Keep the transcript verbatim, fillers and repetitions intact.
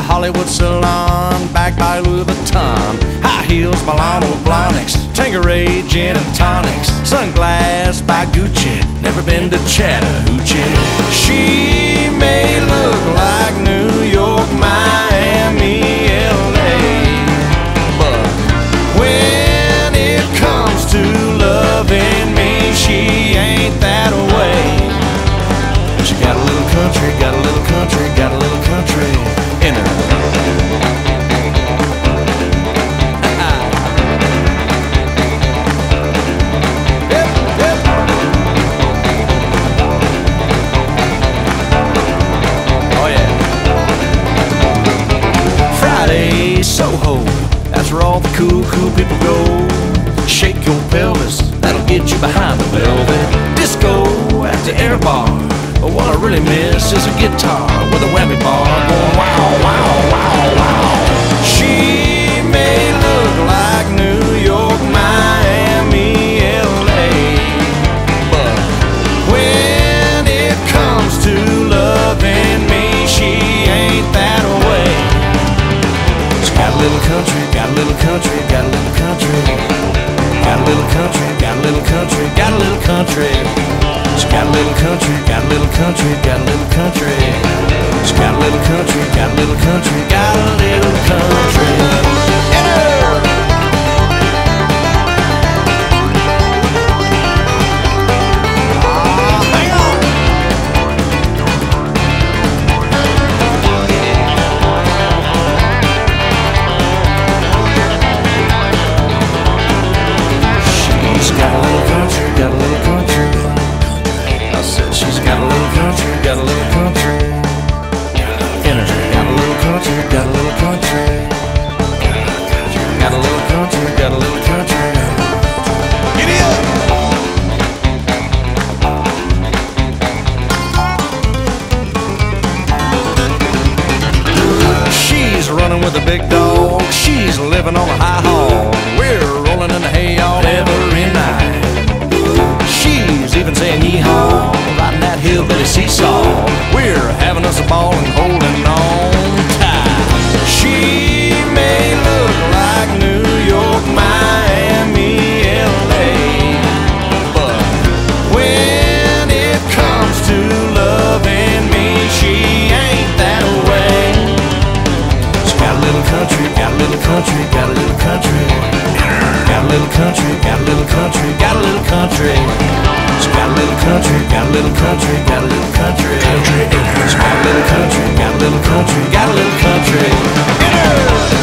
Hollywood salon, backed by Louis Vuitton. High heels by Lionel Blahniks, Tanqueray gin and tonics. Sunglass by Gucci, never been to Chattahoochee. She may look like New York, Miami, L A, but when it comes to loving me, she ain't that way. She got a little country, got a little country, got a little country in her. Yep, yep. Oh yeah. Friday, Soho, that's where all the cool, cool people go. Shake your pelvis, that'll get you behind the velvet. Disco at the air bar. But what I really miss is a guitar with a whammy bar going wow, wow, wow, wow. She may look like New York, Miami, L A, but when it comes to loving me, she ain't that way. She got a little country, got a little country, got a little country. Got a little country, got a little country, got a little country. She got a little country, got a little country, got a little country. She got a little country, got a little country, got a little country. In her. Ah, hang on. She's got a little country, got a little country. I said she's got a little country, got a little country in her. Got a little country, got a little country. Got a little country, got a little country. Giddy up! She's running with a big dog. She's living on a high hog. We're rolling in the hay all every night. She's even saying yee-haw, riding that hillbilly seesaw. We're having us a ball and holding on tight. She may look like New York, Miami, L A, but when it comes to loving me, she ain't that way. She got a little country, got a little country, got a little country. Got a little country, got a little country, got a little country. She got a little country, got a little country, got a little country. Country in her. She got a little country, got a little country, got a little country in her.